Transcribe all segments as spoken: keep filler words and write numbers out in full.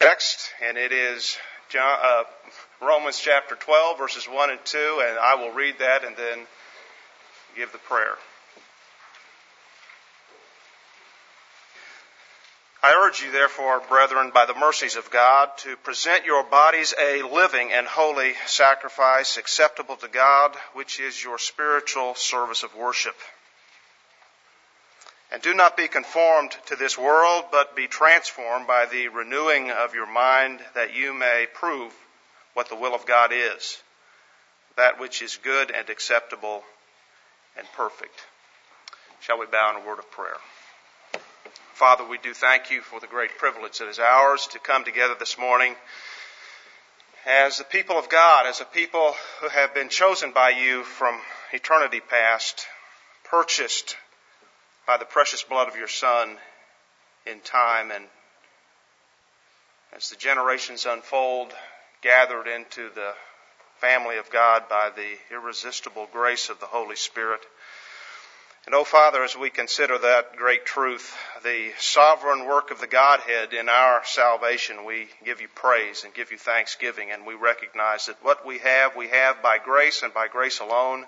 text, and it is John, uh, Romans chapter twelve, verses one and two, and I will read that and then give the prayer. I urge you, therefore, brethren, by the mercies of God, to present your bodies a living and holy sacrifice acceptable to God, which is your spiritual service of worship. And do not be conformed to this world, but be transformed by the renewing of your mind, that you may prove what the will of God is, that which is good and acceptable and perfect. Shall we bow in a word of prayer? Father, we do thank you for the great privilege that is ours to come together this morning as the people of God, as a people who have been chosen by you from eternity past, purchased by the precious blood of your Son in time, and as the generations unfold, gathered into the family of God by the irresistible grace of the Holy Spirit. And, oh, Father, as we consider that great truth, the sovereign work of the Godhead in our salvation, we give you praise and give you thanksgiving, and we recognize that what we have, we have by grace and by grace alone.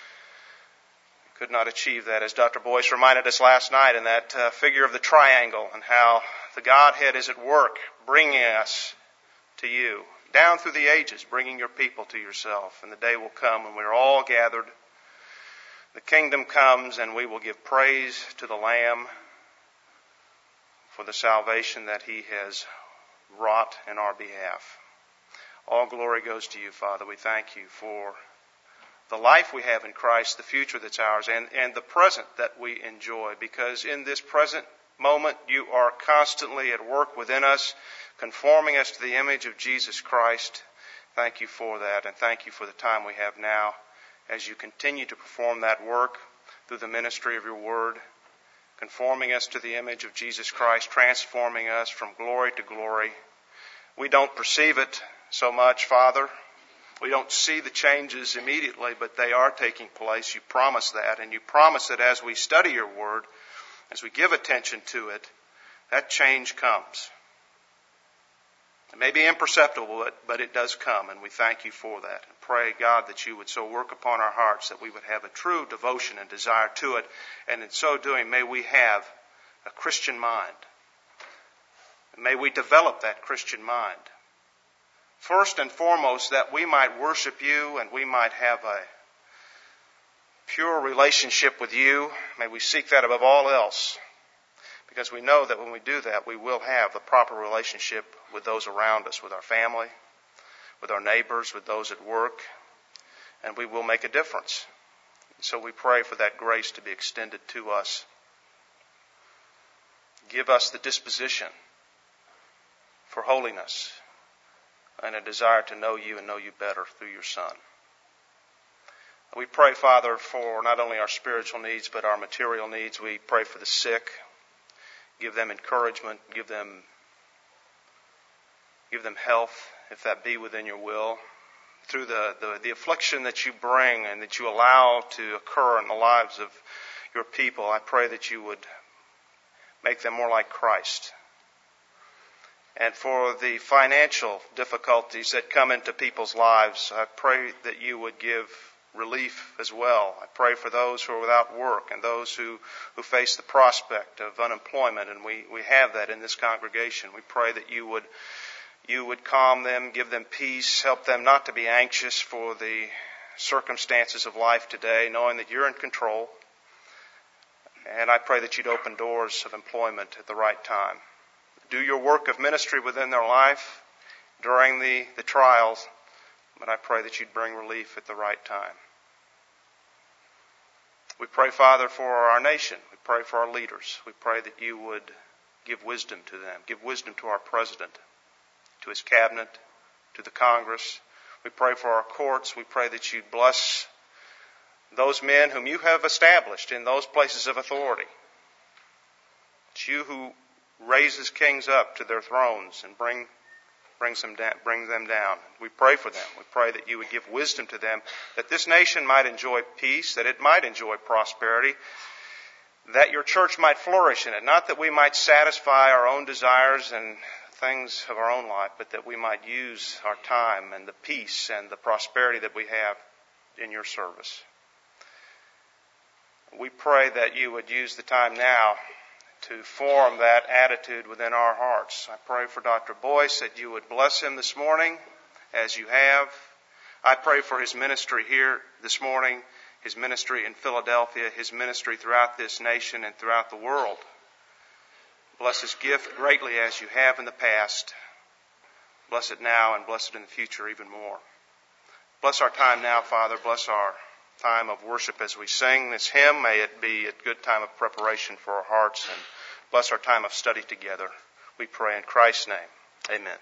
We could not achieve that, as Doctor Boyce reminded us last night in that uh, figure of the triangle, and how the Godhead is at work bringing us to you, down through the ages, bringing your people to yourself. And the day will come when we're all gathered. The kingdom comes, and we will give praise to the Lamb for the salvation that he has wrought in our behalf. All glory goes to you, Father. We thank you for the life we have in Christ, the future that's ours, and, and the present that we enjoy, because in this present moment you are constantly at work within us, conforming us to the image of Jesus Christ. Thank you for that, and thank you for the time we have now as you continue to perform that work through the ministry of your word, conforming us to the image of Jesus Christ, transforming us from glory to glory. We don't perceive it so much, Father. We don't see the changes immediately, but they are taking place. You promise that, and you promise that as we study your word, as we give attention to it, that change comes. It may be imperceptible, but, but it does come, and we thank you for that. And pray, God, that you would so work upon our hearts that we would have a true devotion and desire to it, and in so doing, may we have a Christian mind. And may we develop that Christian mind. First and foremost, that we might worship you and we might have a pure relationship with you. May we seek that above all else, because we know that when we do that, we will have the proper relationship with those around us, with our family, with our neighbors, with those at work, and we will make a difference. So we pray for that grace to be extended to us. Give us the disposition for holiness and a desire to know you and know you better through your Son. We pray, Father, for not only our spiritual needs, but our material needs. We pray for the sick. Give them encouragement. Give them, give them health, if that be within your will. Through the, the, the affliction that you bring and that you allow to occur in the lives of your people, I pray that you would make them more like Christ. And for the financial difficulties that come into people's lives, I pray that you would give relief as well. I pray for those who are without work and those who, who face the prospect of unemployment, and we, we have that in this congregation. We pray that you would you would calm them, give them peace, help them not to be anxious for the circumstances of life today, knowing that you're in control. And I pray that you'd open doors of employment at the right time. Do your work of ministry within their life during the, the trials, but I pray that you'd bring relief at the right time. We pray, Father, for our nation. We pray for our leaders. We pray that you would give wisdom to them. Give wisdom to our president, to his cabinet, to the Congress. We pray for our courts. We pray that you'd bless those men whom you have established in those places of authority. It's you who raises kings up to their thrones and bring brings them down, brings them down. We pray for them. We pray that you would give wisdom to them, that this nation might enjoy peace, that it might enjoy prosperity, that your church might flourish in it. Not that we might satisfy our own desires and things of our own life, but that we might use our time and the peace and the prosperity that we have in your service. We pray that you would use the time now to form that attitude within our hearts. I pray for Doctor Boyce that you would bless him this morning as you have. I pray for his ministry here this morning, his ministry in Philadelphia, his ministry throughout this nation and throughout the world. Bless his gift greatly as you have in the past. Bless it now and bless it in the future even more. Bless our time now, Father. Bless our time of worship as we sing this hymn. May it be a good time of preparation for our hearts, and bless our time of study together. We pray in Christ's name. Amen.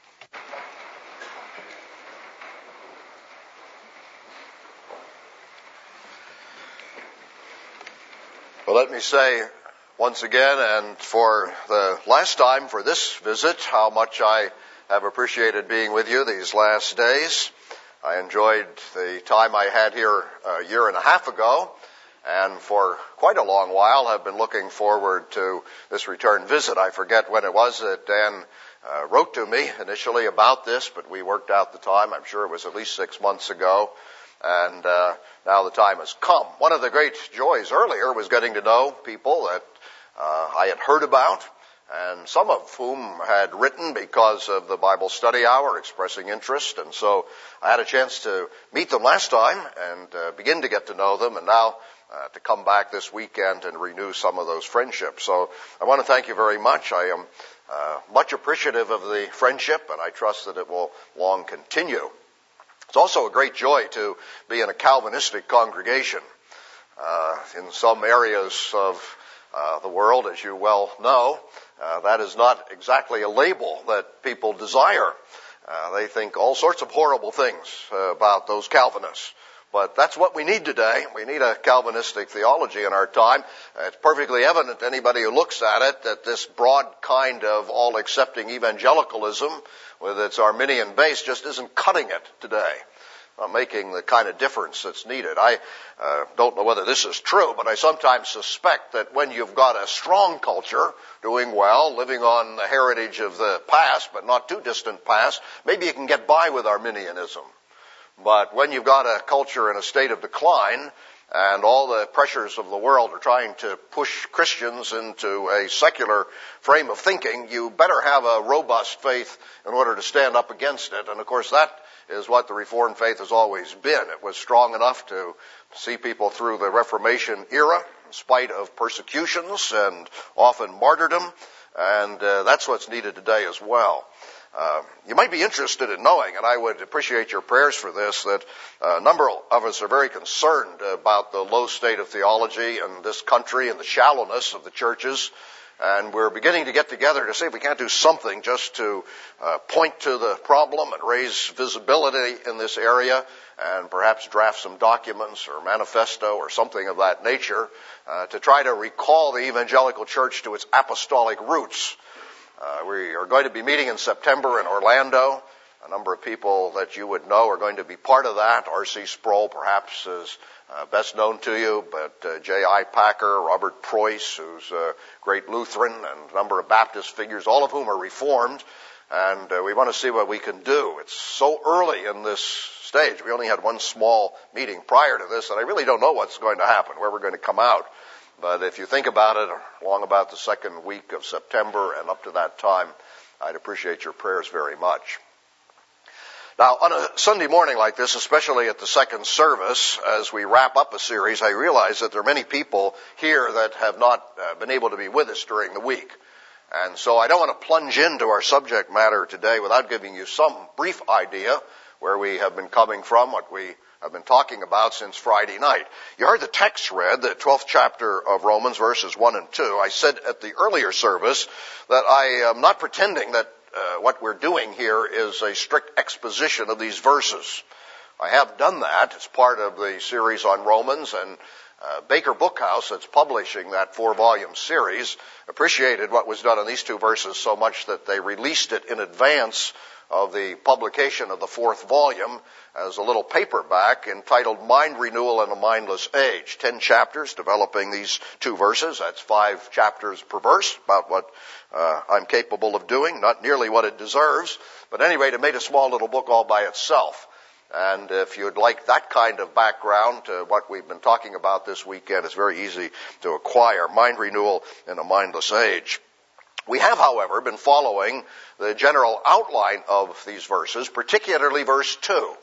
Well, let me say once again, and for the last time for this visit, how much I have appreciated being with you these last days. I enjoyed the time I had here a year and a half ago, and for quite a long while have been looking forward to this return visit. I forget when it was that Dan uh, wrote to me initially about this, but we worked out the time. I'm sure it was at least six months ago. And uh, now the time has come. One of the great joys earlier was getting to know people that uh, I had heard about, and some of whom had written because of the Bible study hour, expressing interest. And so I had a chance to meet them last time and uh, begin to get to know them, and now uh, to come back this weekend and renew some of those friendships. So I want to thank you very much. I am uh, much appreciative of the friendship, and I trust that it will long continue. It's also a great joy to be in a Calvinistic congregation. Uh, in some areas of uh, the world, as you well know, uh, that is not exactly a label that people desire. Uh, they think all sorts of horrible things uh, about those Calvinists. But that's what we need today. We need a Calvinistic theology in our time. Uh, it's perfectly evident to anybody who looks at it that this broad kind of all-accepting evangelicalism with its Arminian base just isn't cutting it today, not making the kind of difference that's needed. I uh, don't know whether this is true, but I sometimes suspect that when you've got a strong culture doing well, living on the heritage of the past, but not too distant past, maybe you can get by with Arminianism. But when you've got a culture in a state of decline, and all the pressures of the world are trying to push Christians into a secular frame of thinking, you better have a robust faith in order to stand up against it. And of course that is what the Reformed faith has always been. It was strong enough to see people through the Reformation era, in spite of persecutions and often martyrdom, and uh, that's what's needed today as well. Uh, you might be interested in knowing, and I would appreciate your prayers for this, that a number of us are very concerned about the low state of theology in this country and the shallowness of the churches. And we're beginning to get together to see if we can't do something just to uh, point to the problem and raise visibility in this area, and perhaps draft some documents or manifesto or something of that nature uh, to try to recall the evangelical church to its apostolic roots. Uh, we are going to be meeting in September in Orlando. A number of people that you would know are going to be part of that. R C Sproul perhaps is uh, best known to you, but uh, J I Packer, Robert Preuss, who's a great Lutheran, and a number of Baptist figures, all of whom are Reformed, and uh, we want to see what we can do. It's so early in this stage. We only had one small meeting prior to this, and I really don't know what's going to happen, where we're going to come out. But if you think about it, along about the second week of September and up to that time, I'd appreciate your prayers very much. Now, on a Sunday morning like this, especially at the second service, as we wrap up a series, I realize that there are many people here that have not uh, been able to be with us during the week. And so I don't want to plunge into our subject matter today without giving you some brief idea where we have been coming from, what we I've been talking about since Friday night. You heard the text read, the twelfth chapter of Romans, verses one and two. I said at the earlier service that I am not pretending that uh, what we're doing here is a strict exposition of these verses. I have done that. It's part of the series on Romans, and uh, Baker Bookhouse, that's publishing that four-volume series, appreciated what was done on these two verses so much that they released it in advance of the publication of the fourth volume as a little paperback entitled Mind Renewal in a Mindless Age. Ten chapters developing these two verses. That's five chapters per verse, about what uh, I'm capable of doing. Not nearly what it deserves, but at any rate, it made a small little book all by itself. And if you'd like that kind of background to what we've been talking about this weekend, it's very easy to acquire. Mind Renewal in a Mindless Age. We have, however, been following the general outline of these verses, particularly verse two.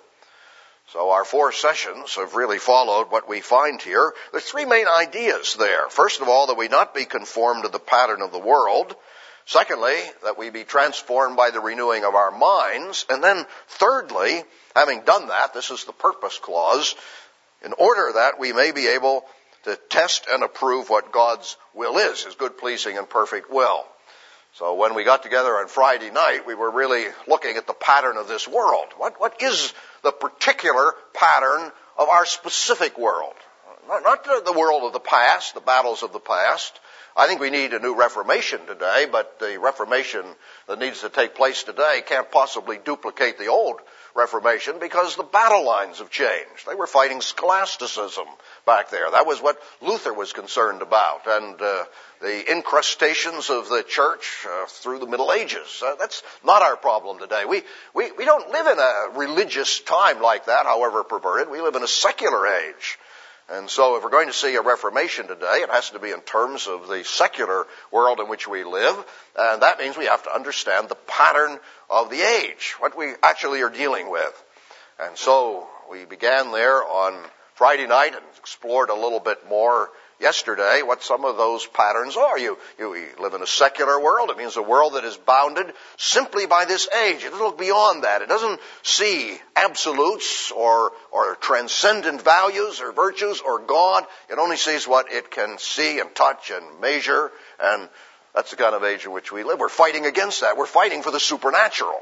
So our four sessions have really followed what we find here. There's three main ideas there. First of all, that we not be conformed to the pattern of the world. Secondly, that we be transformed by the renewing of our minds. And then thirdly, having done that, this is the purpose clause, in order that we may be able to test and approve what God's will is, his good, pleasing, and perfect will. So when we got together on Friday night, we were really looking at the pattern of this world. What, what is the particular pattern of our specific world? Not, not the world of the past, the battles of the past. I think we need a new Reformation today, but the Reformation that needs to take place today can't possibly duplicate the old Reformation because the battle lines have changed. They were fighting scholasticism back there. That was what Luther was concerned about, and uh, the incrustations of the church uh, through the Middle Ages. Uh, that's not our problem today. We, we, we don't live in a religious time like that, however perverted. We live in a secular age. And so if we're going to see a reformation today, it has to be in terms of the secular world in which we live. And that means we have to understand the pattern of the age, what we actually are dealing with. And so we began there on Friday night and explored a little bit more yesterday what some of those patterns are. You, you, you live in a secular world. It means a world that is bounded simply by this age. It doesn't look beyond that. It doesn't see absolutes or, or transcendent values or virtues or God. It only sees what it can see and touch and measure, and that's the kind of age in which we live. We're fighting against that. We're fighting for the supernatural.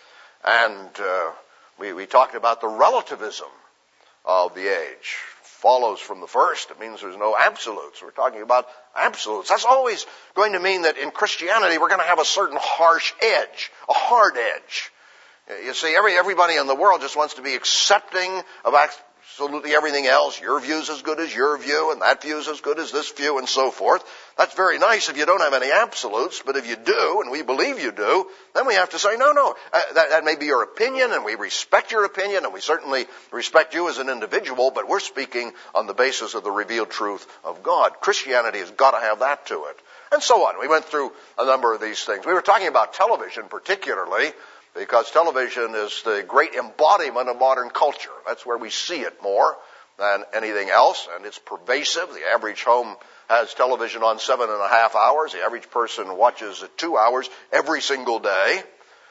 And uh, we, we talked about the relativism of the age. Follows from the first. It means there's no absolutes. We're talking about absolutes. That's always going to mean that in Christianity we're going to have a certain harsh edge, a hard edge. You see, every everybody in the world just wants to be accepting of absolutely everything else. Your view's as good as your view, and that view's as good as this view, and so forth. That's very nice if you don't have any absolutes, but if you do, and we believe you do, then we have to say, no, no, uh, that, that may be your opinion, and we respect your opinion, and we certainly respect you as an individual, but we're speaking on the basis of the revealed truth of God. Christianity has got to have that to it. And so on. We went through a number of these things. We were talking about television particularly, because television is the great embodiment of modern culture. That's where we see it more than anything else, and it's pervasive. The average home has television on seven and a half hours. The average person watches it two hours every single day.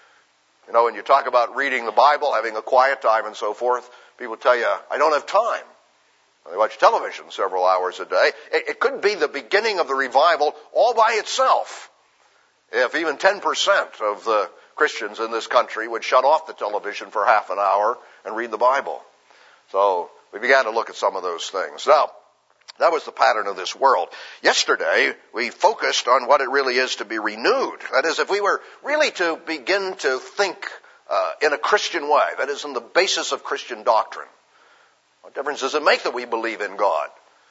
You know, when you talk about reading the Bible, having a quiet time and so forth, people tell you, I don't have time. They watch television several hours a day. It, it could be the beginning of the revival all by itself. If even ten percent of the Christians in this country would shut off the television for half an hour and read the Bible. So we began to look at some of those things. Now, that was the pattern of this world. Yesterday, we focused on what it really is to be renewed. That is, if we were really to begin to think uh, in a Christian way, that is, in the basis of Christian doctrine, what difference does it make that we believe in God?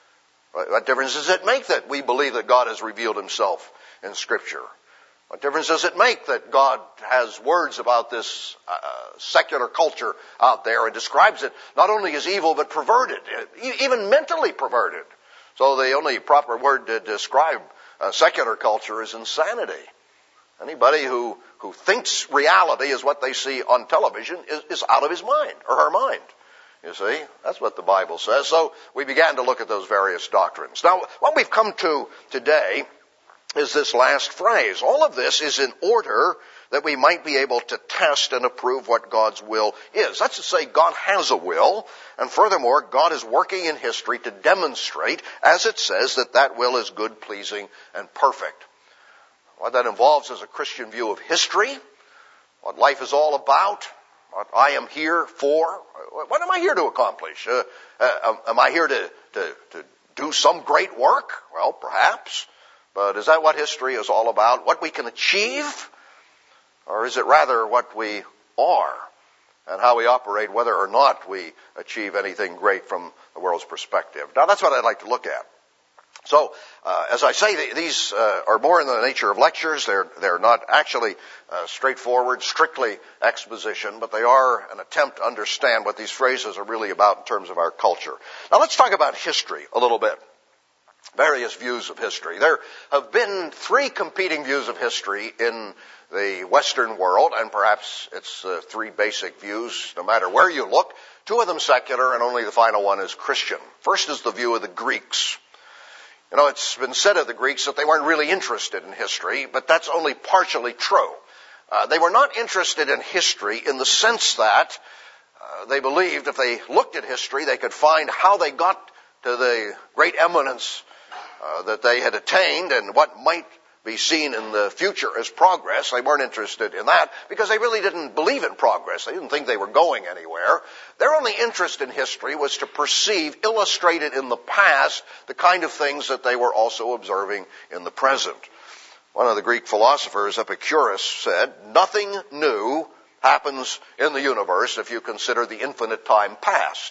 What difference does it make that we believe that God has revealed himself in Scripture? What difference does it make that God has words about this uh, secular culture out there and describes it not only as evil but perverted, even mentally perverted? So the only proper word to describe uh, secular culture is insanity. Anybody who, who thinks reality is what they see on television is, is out of his mind or her mind. You see, that's what the Bible says. So we began to look at those various doctrines. Now, what we've come to today is this last phrase. All of this is in order that we might be able to test and approve what God's will is. That's to say, God has a will, and furthermore, God is working in history to demonstrate, as it says, that that will is good, pleasing, and perfect. What that involves is a Christian view of history, what life is all about, what I am here for. What am I here to accomplish? Uh, uh, am I here to, to, to do some great work? Well, perhaps. But is that what history is all about? What we can achieve? Or is it rather what we are and how we operate, whether or not we achieve anything great from the world's perspective. Now, that's what I'd like to look at. So, uh, as I say, these uh, are more in the nature of lectures. They're they're not actually uh, straightforward, strictly exposition, but they are an attempt to understand what these phrases are really about in terms of our culture. Now, let's talk about history a little bit. Various views of history. There have been three competing views of history in the Western world, and perhaps it's uh, three basic views, no matter where you look. Two of them secular, and only the final one is Christian. First is the view of the Greeks. You know, it's been said of the Greeks that they weren't really interested in history, but that's only partially true. Uh, they were not interested in history in the sense that uh, they believed if they looked at history, they could find how they got to the great eminence uh, that they had attained and what might be seen in the future as progress. They weren't interested in that because they really didn't believe in progress. They didn't think they were going anywhere. Their only interest in history was to perceive, illustrated in the past, the kind of things that they were also observing in the present. One of the Greek philosophers, Epicurus, said, "Nothing new happens in the universe if you consider the infinite time past."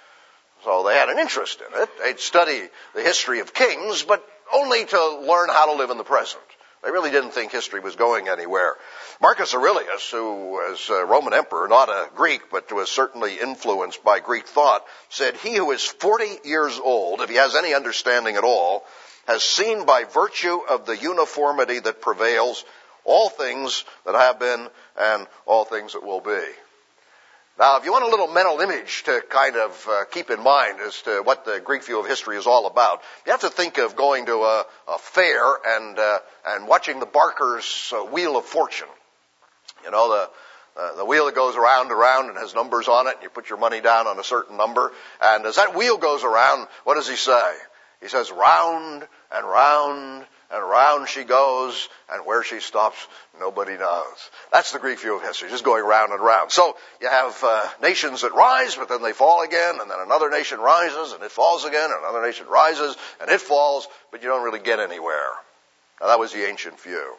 So they had an interest in it. They'd study the history of kings, but only to learn how to live in the present. They really didn't think history was going anywhere. Marcus Aurelius, who was a Roman emperor, not a Greek, but was certainly influenced by Greek thought, said, "He who is forty years old, if he has any understanding at all, has seen by virtue of the uniformity that prevails all things that have been and all things that will be." Now, if you want a little mental image to kind of uh, keep in mind as to what the Greek view of history is all about, you have to think of going to a, a fair and uh, and watching the Barker's uh, Wheel of Fortune. You know, the uh, the wheel that goes around and around and has numbers on it, and you put your money down on a certain number. And as that wheel goes around, what does he say? He says, "Round and round and round she goes, and where she stops, nobody knows." That's the Greek view of history, just going round and round. So you have uh, nations that rise, but then they fall again, and then another nation rises, and it falls again, and another nation rises, and it falls, but you don't really get anywhere. Now, that was the ancient view.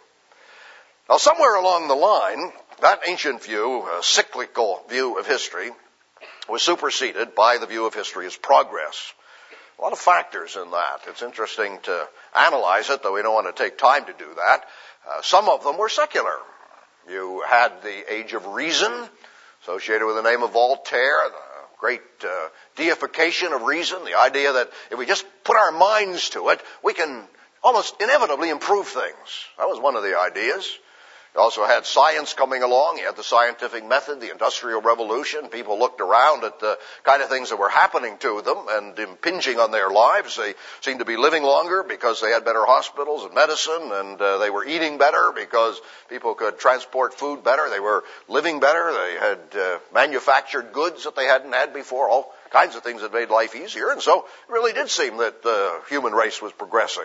Now, somewhere along the line, that ancient view, a cyclical view of history, was superseded by the view of history as progress. A lot of factors in that. It's interesting to analyze it, though we don't want to take time to do that. Uh, some of them were secular. You had the Age of Reason, associated with the name of Voltaire, the great uh, deification of reason, the idea that if we just put our minds to it, we can almost inevitably improve things. That was one of the ideas. You also had science coming along. You had the scientific method, the Industrial Revolution. People looked around at the kind of things that were happening to them and impinging on their lives. They seemed to be living longer because they had better hospitals and medicine, and uh, they were eating better because people could transport food better. They were living better. They had uh, manufactured goods that they hadn't had before, all kinds of things that made life easier. And so it really did seem that the human race was progressing.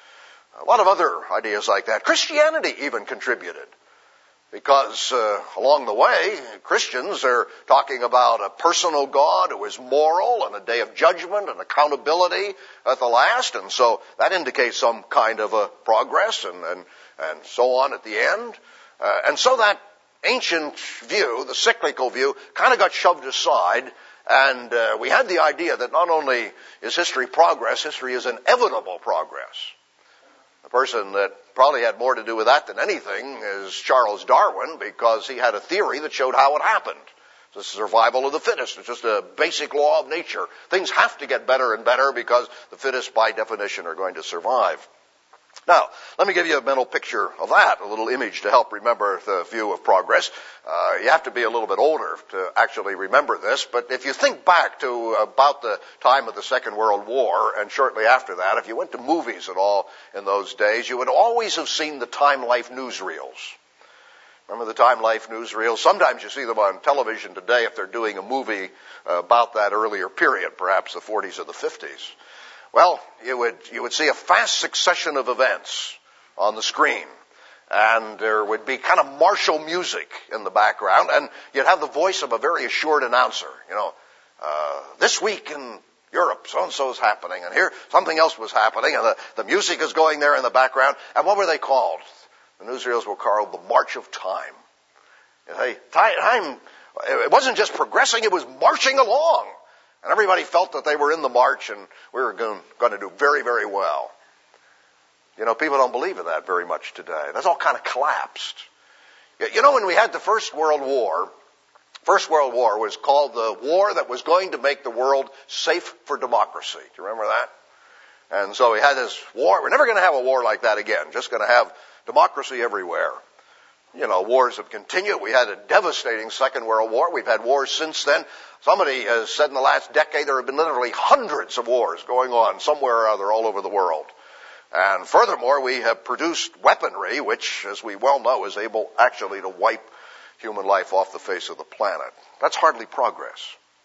A lot of other ideas like that. Christianity even contributed. Because uh, along the way, Christians are talking about a personal God who is moral and a day of judgment and accountability at the last. And so that indicates some kind of a progress and, and, and so on at the end. Uh, and so that ancient view, the cyclical view, kind of got shoved aside. And uh, we had the idea that not only is history progress, history is inevitable progress. The person that probably had more to do with that than anything is Charles Darwin, because he had a theory that showed how it happened. It's the survival of the fittest. It's just a basic law of nature. Things have to get better and better because the fittest, by definition, are going to survive. Now, let me give you a mental picture of that, a little image to help remember the view of progress. Uh, you have to be a little bit older to actually remember this, but if you think back to about the time of the Second World War and shortly after that, if you went to movies at all in those days, you would always have seen the Time Life newsreels. Remember the Time Life newsreels? Sometimes you see them on television today if they're doing a movie uh, about that earlier period, perhaps the forties or the fifties. Well, you would you would see a fast succession of events on the screen, and there would be kind of martial music in the background, and you'd have the voice of a very assured announcer. You know, uh, this week in Europe, so-and-so is happening, and here something else was happening, and the, the music is going there in the background. And what were they called? The newsreels were called the March of Time. It Hey, time, it wasn't just progressing, it was marching along. And everybody felt that they were in the march and we were going, going to do very, very well. You know, people don't believe in that very much today. That's all kind of collapsed. You know, when we had the First World War, First World War was called the war that was going to make the world safe for democracy. Do you remember that? And so we had this war. We're never going to have a war like that again. Just going to have democracy everywhere. You know, wars have continued. We had a devastating Second World War. We've had wars since then. Somebody has said in the last decade there have been literally hundreds of wars going on somewhere or other all over the world. And furthermore, we have produced weaponry, which, as we well know, is able actually to wipe human life off the face of the planet. That's hardly progress.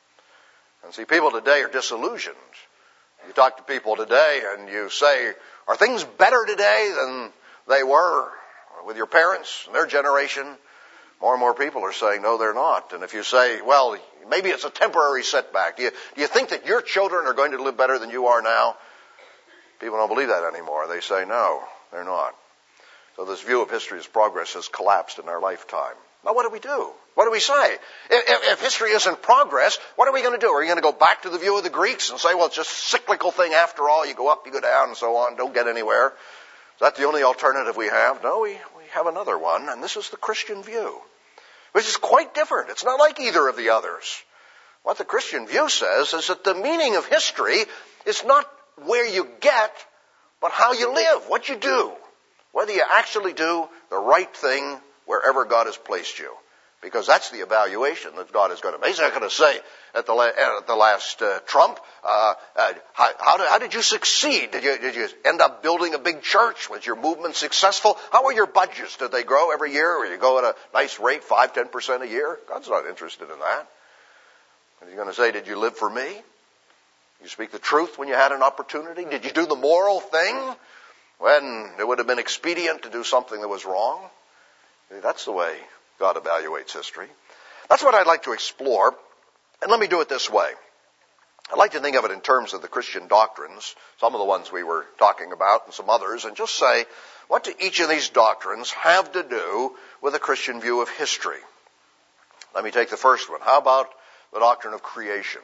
And see, people today are disillusioned. You talk to people today and you say, are things better today than they were with your parents and their generation? More and more people are saying, no, they're not. And if you say, well, maybe it's a temporary setback. Do you, do you think that your children are going to live better than you are now? People don't believe that anymore. They say, no, they're not. So this view of history as progress has collapsed in our lifetime. Now, what do we do? What do we say? If, if, if history isn't progress, what are we going to do? Are you going to go back to the view of the Greeks and say, well, it's just a cyclical thing after all. You go up, you go down, and so on. Don't get anywhere. Is that the only alternative we have? No, we, we have another one, and this is the Christian view, which is quite different. It's not like either of the others. What the Christian view says is that the meaning of history is not where you get, but how you live, what you do, whether you actually do the right thing wherever God has placed you. Because that's the evaluation that God is going to make. He's not going to say at the, la- at the last uh, Trump, uh, uh, how, how, did, how did you succeed? Did you, did you end up building a big church? Was your movement successful? How were your budgets? Did they grow every year? Or you go at a nice rate, five, ten percent a year? God's not interested in that. And he's going to say, did you live for me? Did you speak the truth when you had an opportunity? Did you do the moral thing when it would have been expedient to do something that was wrong? That's the way God evaluates history. That's what I'd like to explore, and let me do it this way. I'd like to think of it in terms of the Christian doctrines, some of the ones we were talking about and some others, and just say, what do each of these doctrines have to do with a Christian view of history? Let me take the first one. How about the doctrine of creation?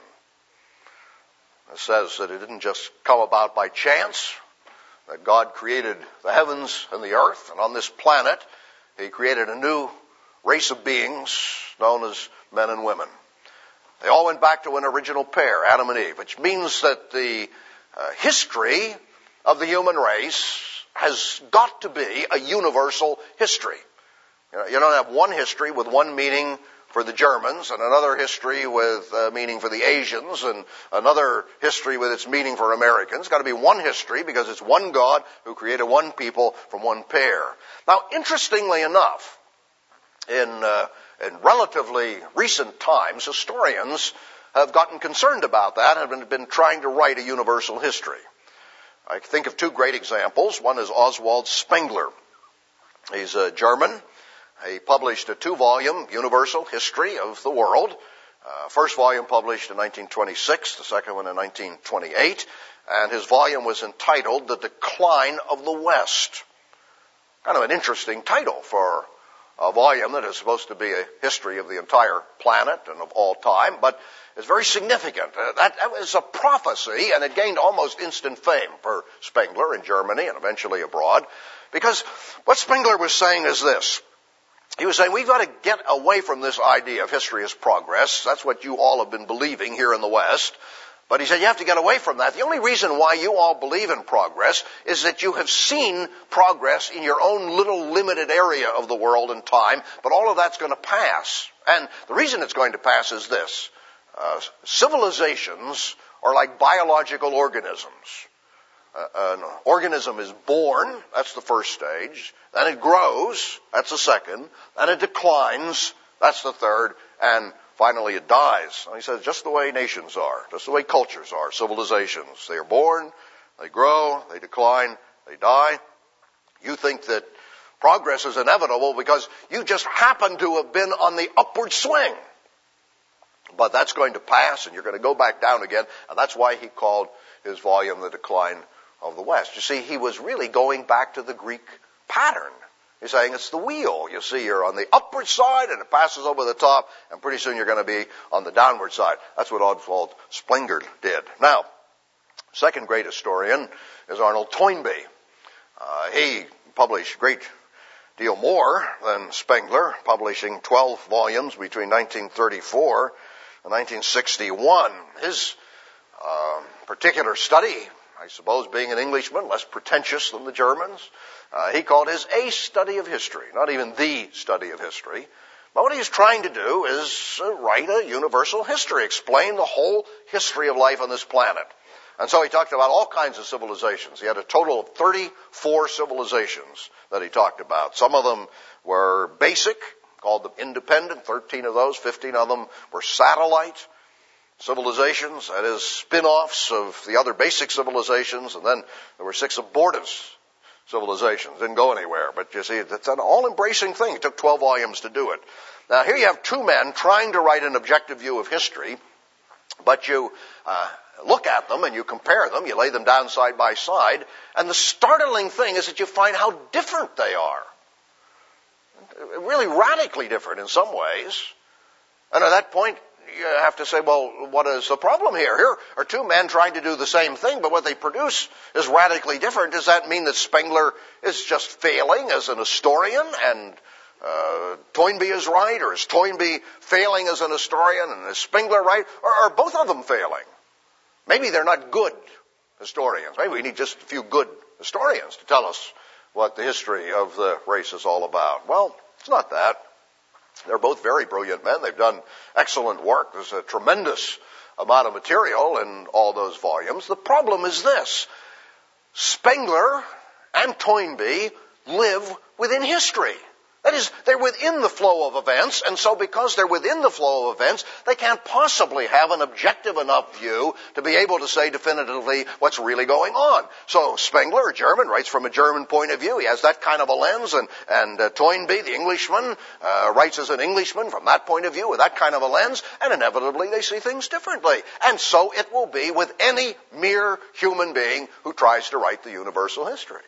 It says that it didn't just come about by chance, that God created the heavens and the earth, and on this planet, He created a new race of beings known as men and women. They all went back to an original pair, Adam and Eve, which means that the uh, history of the human race has got to be a universal history. You know, you don't have one history with one meaning for the Germans and another history with uh, meaning for the Asians and another history with its meaning for Americans. It's got to be one history because it's one God who created one people from one pair. Now, interestingly enough, in, uh, in relatively recent times, historians have gotten concerned about that and have been, been trying to write a universal history. I think of two great examples. One is Oswald Spengler. He's a German. He published a two-volume universal history of the world. Uh, first volume published in nineteen twenty-six, the second one in nineteen twenty-eight, and his volume was entitled The Decline of the West. Kind of an interesting title for a volume that is supposed to be a history of the entire planet and of all time, but it's very significant. Uh, that, that was a prophecy, and it gained almost instant fame for Spengler in Germany and eventually abroad, because what Spengler was saying is this. He was saying, we've got to get away from this idea of history as progress. That's what you all have been believing here in the West. But he said, you have to get away from that. The only reason why you all believe in progress is that you have seen progress in your own little limited area of the world and time, but all of that's going to pass. And the reason it's going to pass is this. Uh, civilizations are like biological organisms. Uh, an organism is born, that's the first stage, then it grows, that's the second, then it declines, that's the third, and finally it dies. And he says, just the way nations are, just the way cultures are, civilizations. They are born, they grow, they decline, they die. You think that progress is inevitable because you just happen to have been on the upward swing. But that's going to pass, and you're going to go back down again, and that's why he called his volume The Decline of the West. You see, he was really going back to the Greek pattern. He's saying it's the wheel. You see, you're on the upward side and it passes over the top, and pretty soon you're going to be on the downward side. That's what Oswald Spengler did. Now, second great historian is Arnold Toynbee. Uh, he published a great deal more than Spengler, publishing twelve volumes between nineteen thirty-four and nineteen sixty-one. His uh, particular study, I suppose, being an Englishman, less pretentious than the Germans, uh, he called his a study of history, not even the study of history. But what he's trying to do is uh, write a universal history, explain the whole history of life on this planet. And so he talked about all kinds of civilizations. He had a total of thirty-four civilizations that he talked about. Some of them were basic, called them independent, thirteen of those, fifteen of them were satellite civilizations, that is, spin-offs of the other basic civilizations, and then there were six abortive civilizations. Didn't go anywhere, but you see, it's an all-embracing thing. It took twelve volumes to do it. Now, here you have two men trying to write an objective view of history, but you uh, look at them and you compare them, you lay them down side by side, and the startling thing is that you find how different they are. Really radically different in some ways. And at that point, you have to say, well, what is the problem here? Here are two men trying to do the same thing, but what they produce is radically different. Does that mean that Spengler is just failing as an historian and uh, Toynbee is right? Or is Toynbee failing as an historian and is Spengler right? Or are both of them failing? Maybe they're not good historians. Maybe we need just a few good historians to tell us what the history of the race is all about. Well, it's not that. They're both very brilliant men. They've done excellent work. There's a tremendous amount of material in all those volumes. The problem is this. Spengler and Toynbee live within history. That is, they're within the flow of events, and so because they're within the flow of events, they can't possibly have an objective enough view to be able to say definitively what's really going on. So Spengler, a German, writes from a German point of view. He has that kind of a lens, and, and uh, Toynbee, the Englishman, uh, writes as an Englishman from that point of view with that kind of a lens, and inevitably they see things differently. And so it will be with any mere human being who tries to write the universal history.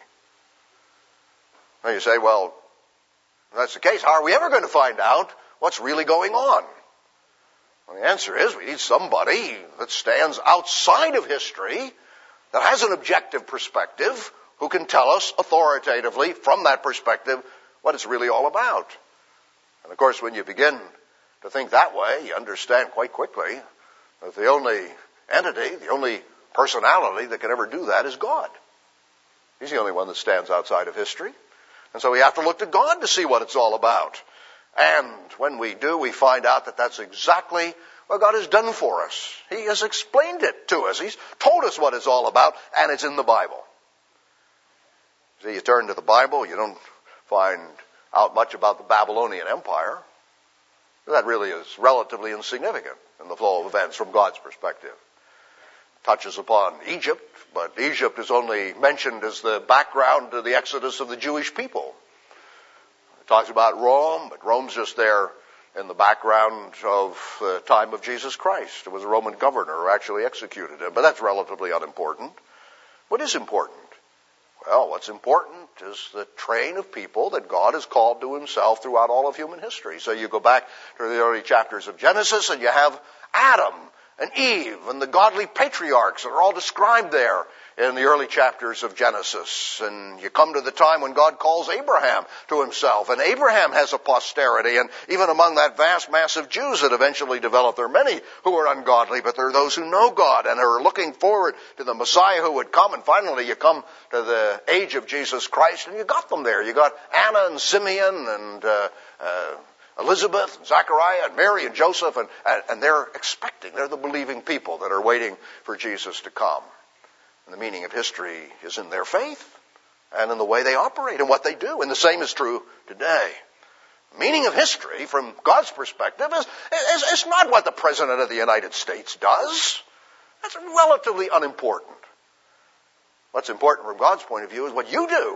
Now you say, well, if that's the case, how are we ever going to find out what's really going on? Well, the answer is we need somebody that stands outside of history, that has an objective perspective, who can tell us authoritatively from that perspective what it's really all about. And of course, when you begin to think that way, you understand quite quickly that the only entity, the only personality that can ever do that is God. He's the only one that stands outside of history. And so we have to look to God to see what it's all about. And when we do, we find out that that's exactly what God has done for us. He has explained it to us. He's told us what it's all about, and it's in the Bible. See, you turn to the Bible, you don't find out much about the Babylonian Empire. That really is relatively insignificant in the flow of events from God's perspective. Touches upon Egypt, but Egypt is only mentioned as the background to the exodus of the Jewish people. It talks about Rome, but Rome's just there in the background of the time of Jesus Christ. It was a Roman governor who actually executed him, but that's relatively unimportant. What is important? Well, what's important is the train of people that God has called to himself throughout all of human history. So you go back to the early chapters of Genesis and you have Adam and Eve and the godly patriarchs that are all described there in the early chapters of Genesis. And you come to the time when God calls Abraham to himself, and Abraham has a posterity, and even among that vast mass of Jews that eventually developed, there are many who are ungodly, but there are those who know God and are looking forward to the Messiah who would come. And finally you come to the age of Jesus Christ, and you got them there. You got Anna and Simeon and uh, uh Elizabeth and Zachariah and Mary and Joseph, and, and, and they're expecting, they're the believing people that are waiting for Jesus to come. And the meaning of history is in their faith and in the way they operate and what they do. And the same is true today. The meaning of history from God's perspective is, is, is not what the President of the United States does. That's relatively unimportant. What's important from God's point of view is what you do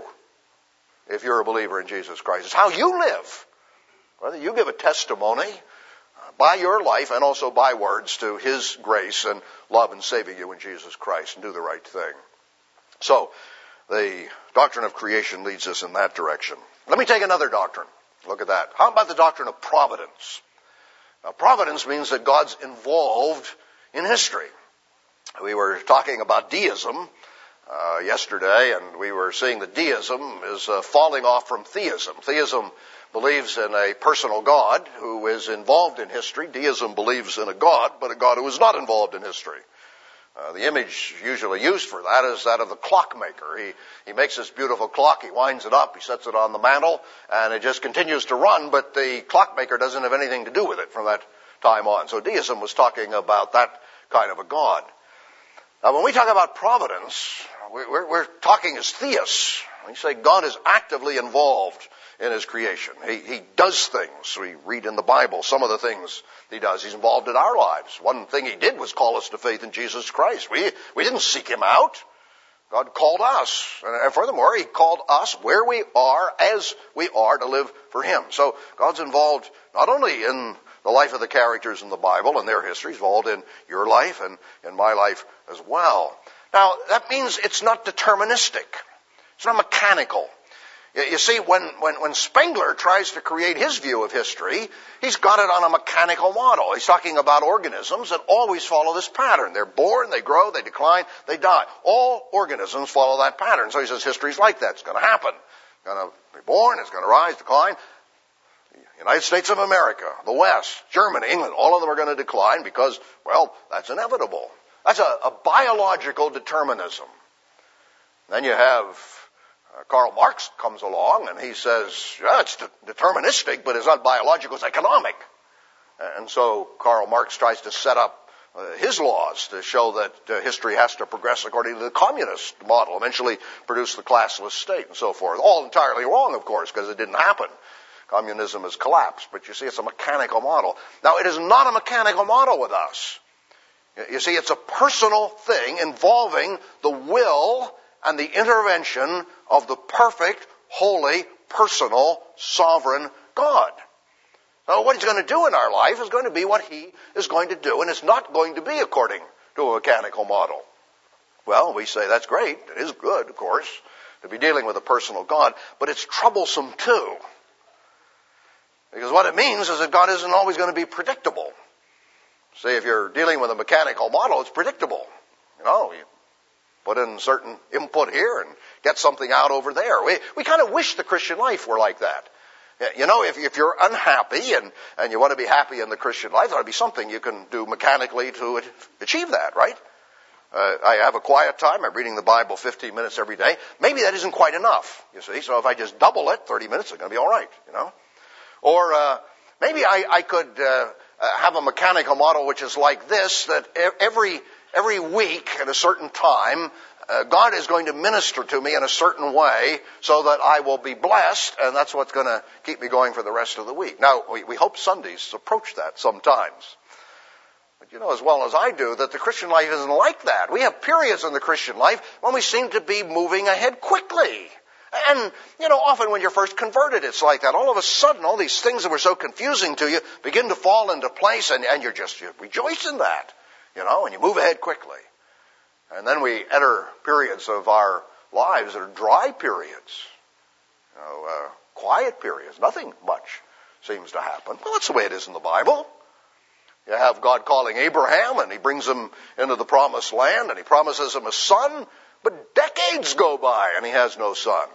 if you're a believer in Jesus Christ. It's how you live. Whether you give a testimony by your life and also by words to his grace and love in saving you in Jesus Christ and do the right thing. So, the doctrine of creation leads us in that direction. Let me take another doctrine. Look at that. How about the doctrine of providence? Now, providence means that God's involved in history. We were talking about deism uh, yesterday, and we were seeing that deism is uh, falling off from theism. Theism believes in a personal God who is involved in history. Deism believes in a God, but a God who is not involved in history. Uh, the image usually used for that is that of the clockmaker. He, he makes this beautiful clock, he winds it up, he sets it on the mantle, and it just continues to run, but the clockmaker doesn't have anything to do with it from that time on. So deism was talking about that kind of a God. Now, when we talk about providence, we're, we're talking as theists. We say God is actively involved in his creation. He, he does things. We read in the Bible some of the things he does. He's involved in our lives. One thing he did was call us to faith in Jesus Christ. We, we didn't seek him out. God called us. And furthermore, he called us where we are as we are to live for him. So God's involved not only in the life of the characters in the Bible and their history, he's involved in your life and in my life as well. Now, that means it's not deterministic. It's not mechanical. You see, when, when, when Spengler tries to create his view of history, he's got it on a mechanical model. He's talking about organisms that always follow this pattern. They're born, they grow, they decline, they die. All organisms follow that pattern. So he says history's like that. It's going to happen. It's going to be born, it's going to rise, decline. The United States of America, the West, Germany, England, all of them are going to decline because, well, that's inevitable. That's a, a biological determinism. Then you have Uh, Karl Marx comes along and he says, yeah, it's de- deterministic, but it's not biological, it's economic. And so Karl Marx tries to set up uh, his laws to show that uh, history has to progress according to the communist model, eventually produce the classless state and so forth. All entirely wrong, of course, because it didn't happen. Communism has collapsed, but you see, it's a mechanical model. Now, it is not a mechanical model with us. You see, it's a personal thing involving the will and the intervention of the perfect, holy, personal, sovereign God. Now, what he's going to do in our life is going to be what he is going to do, and it's not going to be according to a mechanical model. Well, we say that's great. It is good, of course, to be dealing with a personal God, but it's troublesome too. Because what it means is that God isn't always going to be predictable. Say, if you're dealing with a mechanical model, it's predictable. You know, you put in certain input here and get something out over there. We we kind of wish the Christian life were like that. You know, if, if you're unhappy and, and you want to be happy in the Christian life, there ought to be something you can do mechanically to achieve that, right? Uh, I have a quiet time. I'm reading the Bible fifteen minutes every day. Maybe that isn't quite enough, you see. So if I just double it, thirty minutes is going to be all right, you know. Or uh, maybe I, I could uh, have a mechanical model which is like this, that every every week at a certain time, uh, God is going to minister to me in a certain way so that I will be blessed, and that's what's going to keep me going for the rest of the week. Now, we, we hope Sundays approach that sometimes. But you know as well as I do that the Christian life isn't like that. We have periods in the Christian life when we seem to be moving ahead quickly. And, you know, often when you're first converted, it's like that. All of a sudden, all these things that were so confusing to you begin to fall into place, and, and you're just, you rejoice in that, you know, and you move ahead quickly. And then we enter periods of our lives that are dry periods, you know, uh, quiet periods. Nothing much seems to happen. Well, that's the way it is in the Bible. You have God calling Abraham, and he brings him into the promised land, and he promises him a son, but decades go by, and he has no son.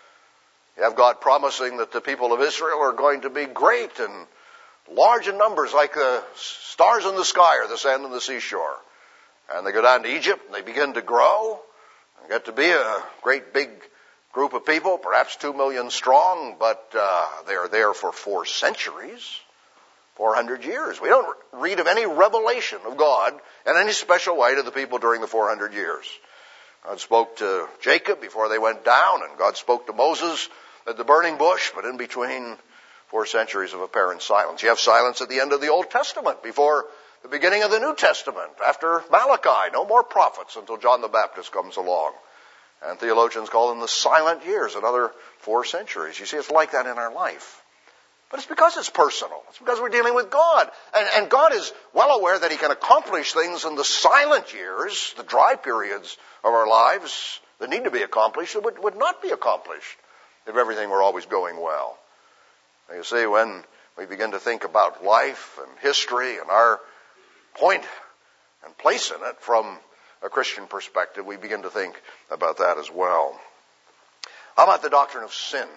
You have God promising that the people of Israel are going to be great and large in numbers, like the stars in the sky or the sand on the seashore. And they go down to Egypt, and they begin to grow, and get to be a great big group of people, perhaps two million strong, but uh, they are there for four centuries, four hundred years. We don't read of any revelation of God in any special way to the people during the four hundred years. God spoke to Jacob before they went down, and God spoke to Moses at the burning bush, but in between four centuries of apparent silence. You have silence at the end of the Old Testament, before the beginning of the New Testament, after Malachi. No more prophets until John the Baptist comes along. And theologians call them the silent years, another four centuries. You see, it's like that in our life. But it's because it's personal. It's because we're dealing with God. And, and God is well aware that he can accomplish things in the silent years, the dry periods of our lives that need to be accomplished, that would, would not be accomplished if everything were always going well. You see, when we begin to think about life and history and our point and place in it from a Christian perspective, we begin to think about that as well. How about the doctrine of sin?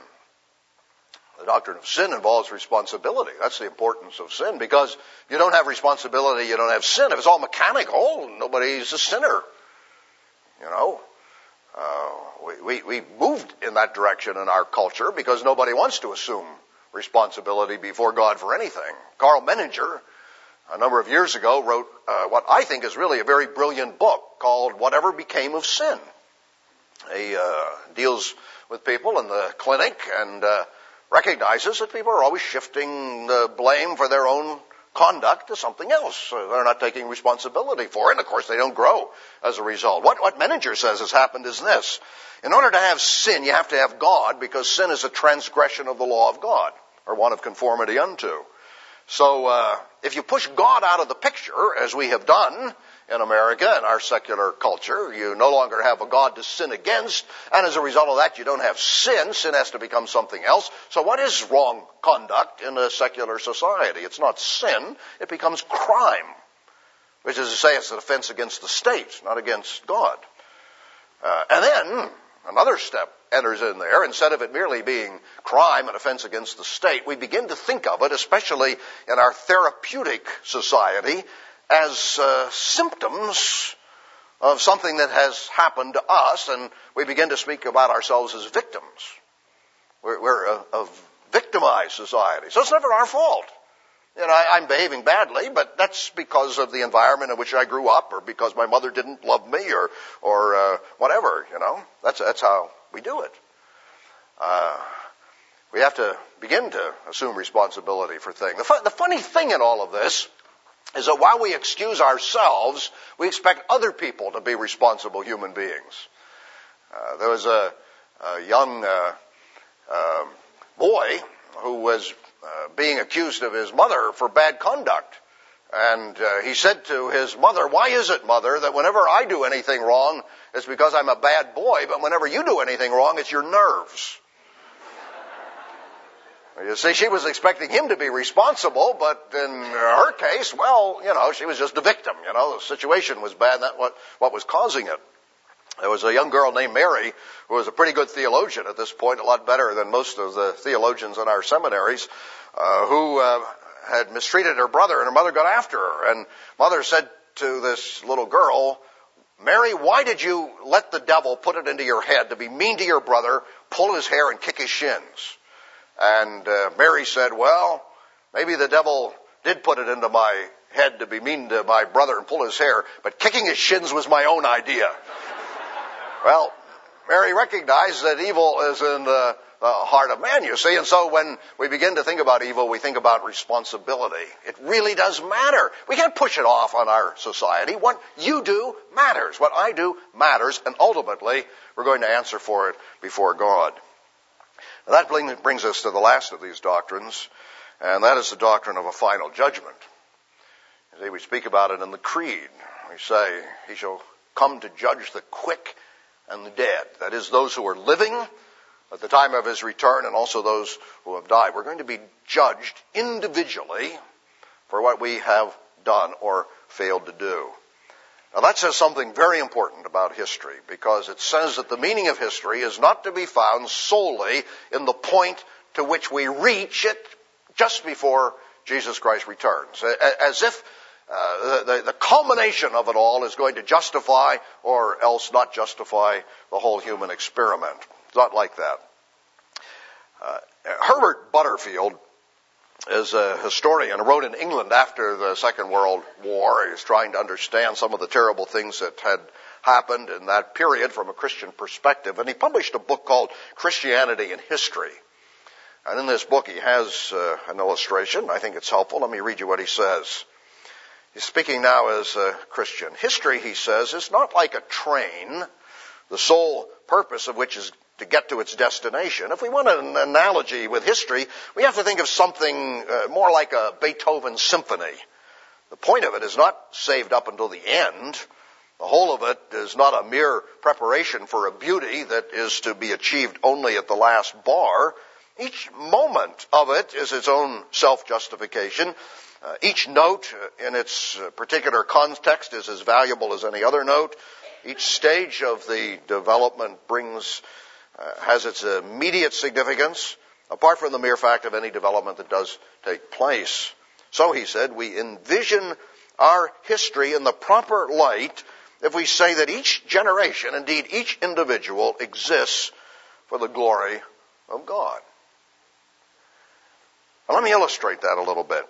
The doctrine of sin involves responsibility. That's the importance of sin, because if you don't have responsibility, you don't have sin. If it's all mechanical, nobody's a sinner. You know, uh, we, we, we moved in that direction in our culture because nobody wants to assume responsibility before God for anything. Carl Menninger, a number of years ago, wrote uh, what I think is really a very brilliant book called Whatever Became of Sin. He uh, deals with people in the clinic and uh, recognizes that people are always shifting the blame for their own conduct to something else. They're not taking responsibility for it, and of course they don't grow as a result. What, what Menninger says has happened is this. In order to have sin, you have to have God, because sin is a transgression of the law of God, or one of conformity unto. So uh, if you push God out of the picture, as we have done in America and our secular culture, you no longer have a God to sin against, and as a result of that, you don't have sin. Sin has to become something else. So what is wrong conduct in a secular society? It's not sin, it becomes crime, which is to say it's an offense against the state, not against God. Uh, and then another step enters in there. Instead of it merely being crime and offense against the state, we begin to think of it, especially in our therapeutic society, as uh, symptoms of something that has happened to us, and we begin to speak about ourselves as victims. We're, we're a, a victimized society. So it's never our fault. You know, I, I'm behaving badly, but that's because of the environment in which I grew up, or because my mother didn't love me, or or uh, whatever. You know, that's that's how we do it. Uh, we have to begin to assume responsibility for things. The, fu- the funny thing in all of this is that while we excuse ourselves, we expect other people to be responsible human beings. Uh, there was a, a young uh, uh, boy who was uh, being accused of his mother for bad conduct. And uh, he said to his mother, "Why is it, Mother, that whenever I do anything wrong, it's because I'm a bad boy, but whenever you do anything wrong, it's your nerves?" You see, she was expecting him to be responsible, but in her case, well, you know, she was just a victim. You know, the situation was bad, that's what, what was causing it. There was a young girl named Mary who was a pretty good theologian at this point, a lot better than most of the theologians in our seminaries, uh, who uh, had mistreated her brother, and her mother got after her. And mother said to this little girl, "Mary, why did you let the devil put it into your head to be mean to your brother, pull his hair, and kick his shins?" And uh, Mary said, "Well, maybe the devil did put it into my head to be mean to my brother and pull his hair, but kicking his shins was my own idea." Well, Mary recognized that evil is in the, the heart of man, you see, and so when we begin to think about evil, we think about responsibility. It really does matter. We can't push it off on our society. What you do matters. What I do matters, and ultimately, we're going to answer for it before God. Now, that brings us to the last of these doctrines, and that is the doctrine of a final judgment. You see, we speak about it in the Creed. We say, "He shall come to judge the quick and the dead." That is, those who are living at the time of his return and also those who have died. We're going to be judged individually for what we have done or failed to do. Now that says something very important about history, because it says that the meaning of history is not to be found solely in the point to which we reach it just before Jesus Christ returns. As if uh, the, the culmination of it all is going to justify or else not justify the whole human experiment. It's not like that. Uh, Herbert Butterfield is a historian who wrote in England after the Second World War. He was trying to understand some of the terrible things that had happened in that period from a Christian perspective. And he published a book called Christianity in History. And in this book he has uh, an illustration. I think it's helpful. Let me read you what he says. He's speaking now as a Christian. History, he says, is not like a train, the sole purpose of which is to get to its destination. If we want an analogy with history, we have to think of something uh, more like a Beethoven symphony. The point of it is not saved up until the end. The whole of it is not a mere preparation for a beauty that is to be achieved only at the last bar. Each moment of it is its own self-justification. Uh, each note in its particular context is as valuable as any other note. Each stage of the development brings, uh, has its immediate significance, apart from the mere fact of any development that does take place. So, he said, we envision our history in the proper light if we say that each generation, indeed each individual, exists for the glory of God. Now, let me illustrate that a little bit.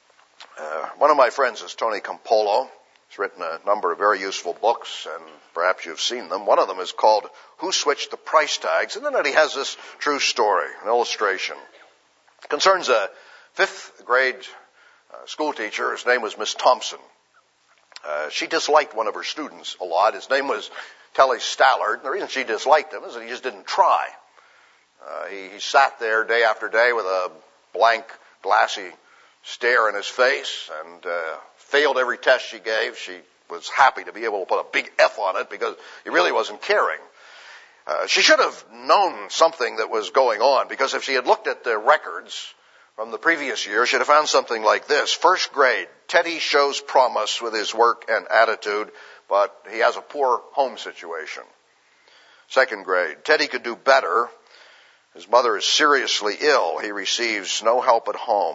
Uh, one of my friends is Tony Campolo. He's written a number of very useful books, and perhaps you've seen them. One of them is called Who Switched the Price Tags? And then he has this true story, an illustration. It concerns a fifth grade uh, school teacher. His name was Miss Thompson. Uh, she disliked one of her students a lot. His name was Telly Stallard. And the reason she disliked him is that he just didn't try. Uh, he, he sat there day after day with a blank, glassy stare in his face and uh, failed every test she gave. She was happy to be able to put a big F on it because he really wasn't caring. Uh, she should have known something that was going on, because if she had looked at the records from the previous year, she'd have found something like this. First grade, Teddy shows promise with his work and attitude, but he has a poor home situation. Second grade, Teddy could do better. His mother is seriously ill. He receives no help at home.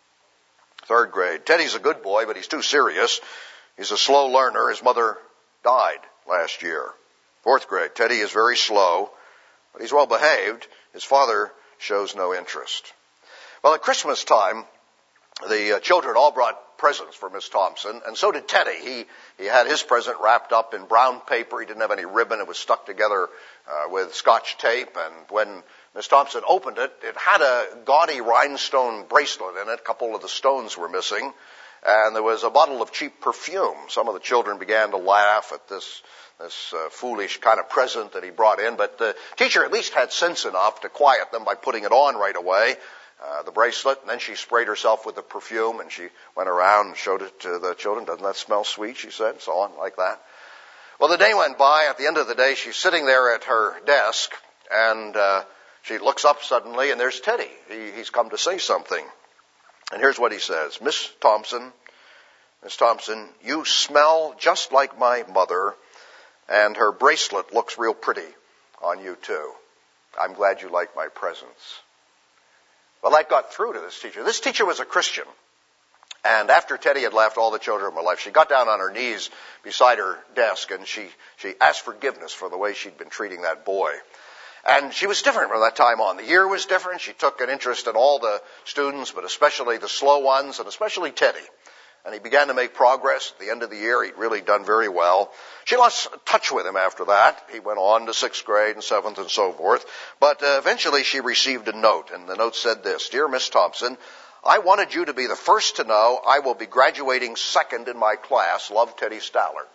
Third grade, Teddy's a good boy, but he's too serious. He's a slow learner. His mother died last year. Fourth grade, Teddy is very slow, but he's well behaved. His father shows no interest. Well, at Christmas time, the uh, children all brought presents for Miss Thompson, and so did Teddy. He he had his present wrapped up in brown paper. He didn't have any ribbon. It was stuck together uh, with Scotch tape, and when Miss Thompson opened it, it had a gaudy rhinestone bracelet in it. A couple of the stones were missing, and there was a bottle of cheap perfume. Some of the children began to laugh at this this uh, foolish kind of present that he brought in, but the teacher at least had sense enough to quiet them by putting it on right away. Uh, the bracelet, and then she sprayed herself with the perfume, and she went around and showed it to the children. Doesn't that smell sweet, she said, so on, like that. Well, the day went by. At the end of the day, she's sitting there at her desk, and uh, she looks up suddenly, and there's Teddy. He, he's come to say something. And here's what he says. Miss Thompson, Miss Thompson, you smell just like my mother, and her bracelet looks real pretty on you, too. I'm glad you like my presents. Well, that got through to this teacher. This teacher was a Christian. And after Teddy had left, all the children of her life, she got down on her knees beside her desk and she, she asked forgiveness for the way she'd been treating that boy. And she was different from that time on. The year was different. She took an interest in all the students, but especially the slow ones, and especially Teddy. And he began to make progress. At the end of the year, he'd really done very well. She lost touch with him after that. He went on to sixth grade and seventh and so forth. But uh, eventually she received a note, and the note said this: Dear Miss Thompson, I wanted you to be the first to know I will be graduating second in my class. Love, Teddy Stallard.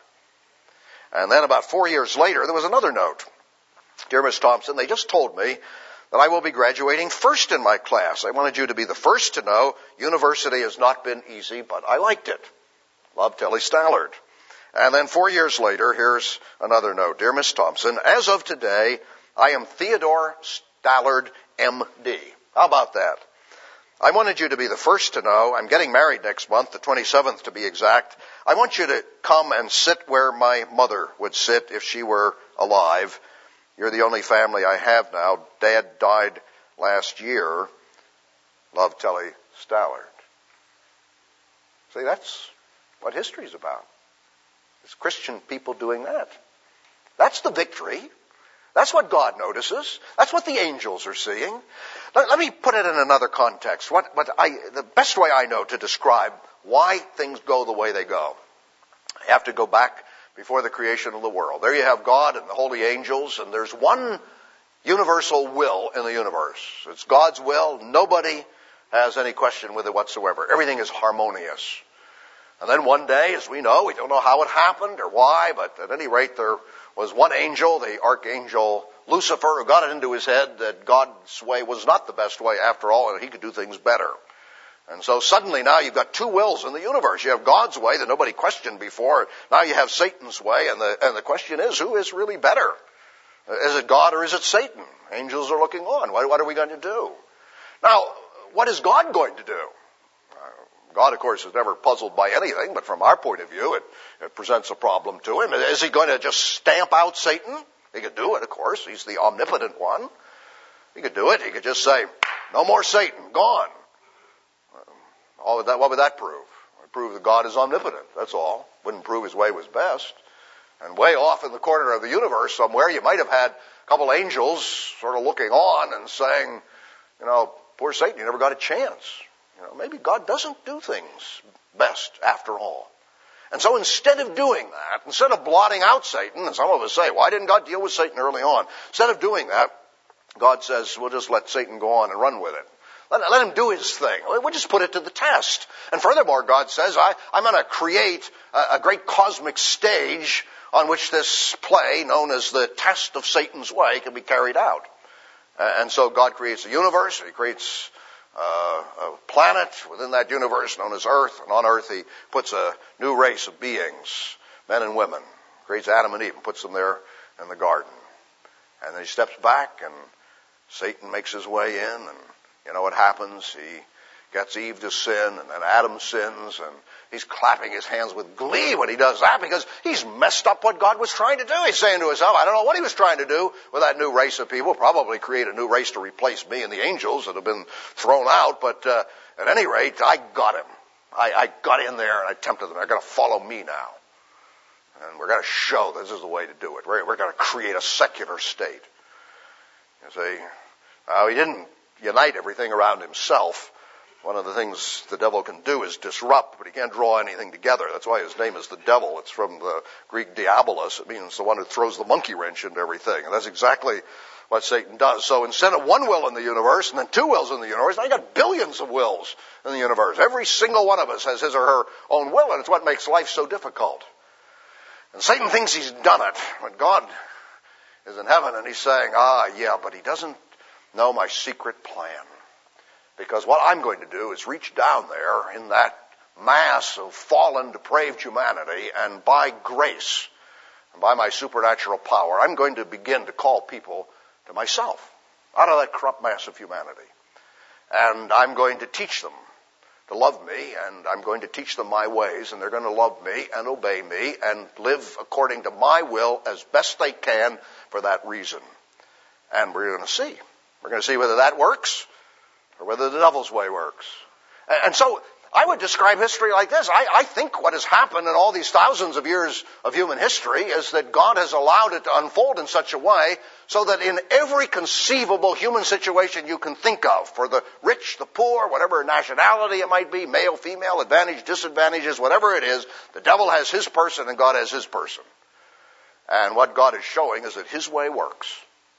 And then about four years later, there was another note. Dear Miss Thompson, they just told me that I will be graduating first in my class. I wanted you to be the first to know university has not been easy, but I liked it. Love, Telly Stallard. And then four years later, here's another note. Dear Miss Thompson, as of today, I am Theodore Stallard, M D. How about that? I wanted you to be the first to know. I'm getting married next month, the twenty-seventh to be exact. I want you to come and sit where my mother would sit if she were alive. You're the only family I have now. Dad died last year. Love, Telly Stallard. See, that's what history's about. It's Christian people doing that. That's the victory. That's what God notices. That's what the angels are seeing. Let, let me put it in another context. What, what I, the best way I know to describe why things go the way they go, I have to go back before the creation of the world. There you have God and the holy angels, and there's one universal will in the universe. It's God's will. Nobody has any question with it whatsoever. Everything is harmonious. And then one day, as we know, we don't know how it happened or why, but at any rate, there was one angel, the archangel Lucifer, who got it into his head that God's way was not the best way after all, and he could do things better. And so suddenly now you've got two wills in the universe. You have God's way that nobody questioned before. Now you have Satan's way, and the, and the question is, who is really better? Is it God or is it Satan? Angels are looking on. What, what are we going to do? Now, what is God going to do? God, of course, is never puzzled by anything, but from our point of view, it, it presents a problem to him. Is he going to just stamp out Satan? He could do it, of course. He's the omnipotent one. He could do it. He could just say, no more Satan, gone. All of that, what would that prove? It would prove that God is omnipotent, that's all. Wouldn't prove his way was best. And way off in the corner of the universe somewhere, you might have had a couple angels sort of looking on and saying, you know, poor Satan, you never got a chance. You know, maybe God doesn't do things best after all. And so instead of doing that, instead of blotting out Satan, and some of us say, why didn't God deal with Satan early on? Instead of doing that, God says, we'll just let Satan go on and run with it. Let, let him do his thing. We'll just put it to the test. And furthermore, God says, I, I'm going to create a, a great cosmic stage on which this play, known as the test of Satan's way, can be carried out. Uh, and so God creates a universe. He creates uh, a planet within that universe known as Earth. And on Earth, he puts a new race of beings, men and women. Creates Adam and Eve and puts them there in the garden. And then he steps back, and Satan makes his way in, and you know what happens? He gets Eve to sin, and then Adam sins, and he's clapping his hands with glee when he does that, because he's messed up what God was trying to do. He's saying to himself, I don't know what he was trying to do with that new race of people, probably create a new race to replace me and the angels that have been thrown out, but uh, at any rate, I got him. I, I got in there and I tempted them. They're going to follow me now. And we're going to show this is the way to do it. We're, we're going to create a secular state. You see, now he didn't unite everything around himself. One of the things the devil can do is disrupt, but he can't draw anything together. That's why his name is the devil. It's from the Greek diabolos. It means the one who throws the monkey wrench into everything. And that's exactly what Satan does. So instead of one will in the universe and then two wills in the universe, now you got billions of wills in the universe. Every single one of us has his or her own will, and it's what makes life so difficult. And Satan thinks he's done it when God is in heaven, and he's saying, ah, yeah, but he doesn't know my secret plan. Because what I'm going to do is reach down there in that mass of fallen, depraved humanity, and by grace, and by my supernatural power, I'm going to begin to call people to myself, out of that corrupt mass of humanity. And I'm going to teach them to love me, and I'm going to teach them my ways, and they're going to love me and obey me and live according to my will as best they can for that reason. And we're going to see. We're going to see whether that works or whether the devil's way works. And so I would describe history like this. I, I think what has happened in all these thousands of years of human history is that God has allowed it to unfold in such a way so that in every conceivable human situation you can think of, for the rich, the poor, whatever nationality it might be, male, female, advantage, disadvantages, whatever it is, the devil has his person and God has his person. And what God is showing is that his way works.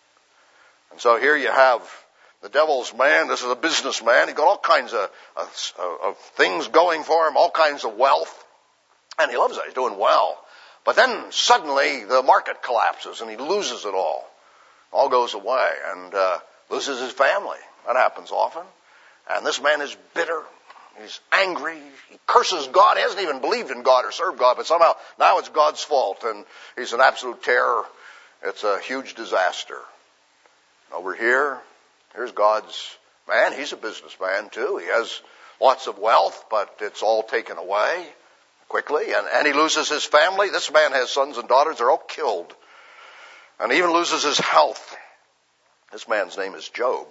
And so here you have the devil's man. This is a businessman. He's got all kinds of, of, of things going for him, all kinds of wealth. And he loves it. He's doing well. But then suddenly the market collapses and he loses it all. All goes away and uh, loses his family. That happens often. And this man is bitter. He's angry. He curses God. He hasn't even believed in God or served God, but somehow now it's God's fault. And he's an absolute terror. It's a huge disaster. Over here, here's God's man. He's a businessman too. He has lots of wealth, but it's all taken away quickly. And, and he loses his family. This man has sons and daughters. They're all killed. And he even loses his health. This man's name is Job.